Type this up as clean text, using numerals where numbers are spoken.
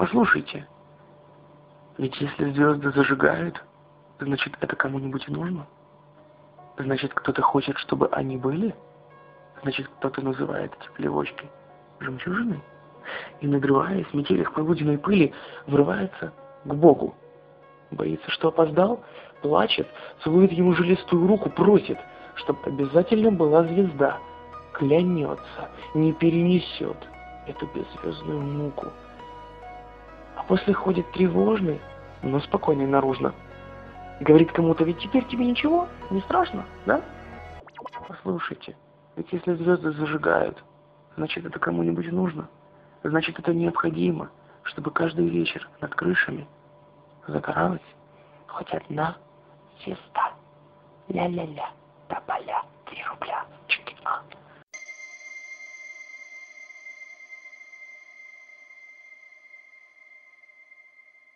Послушайте, ведь если звезды зажигают, значит, это кому-нибудь и нужно? Значит, кто-то хочет, чтобы они были? Значит, кто-то называет эти плевочки жемчужиной? И, надрываясь в метелях полуденной пыли, врывается к Богу. Боится, что опоздал, плачет, целует ему жилистую руку, просит, чтобы обязательно была звезда, клянется, не перенесет эту беззвездную муку. А после ходит тревожный, но спокойный наружно. Говорит кому-то: ведь теперь тебе ничего, не страшно, да? Послушайте, ведь если звезды зажигают, значит, это кому-нибудь нужно. Значит, это необходимо, чтобы каждый вечер над крышами загоралась хоть одна звезда. Ля-ля-ля, тополя, 3 рубля. Чики-а.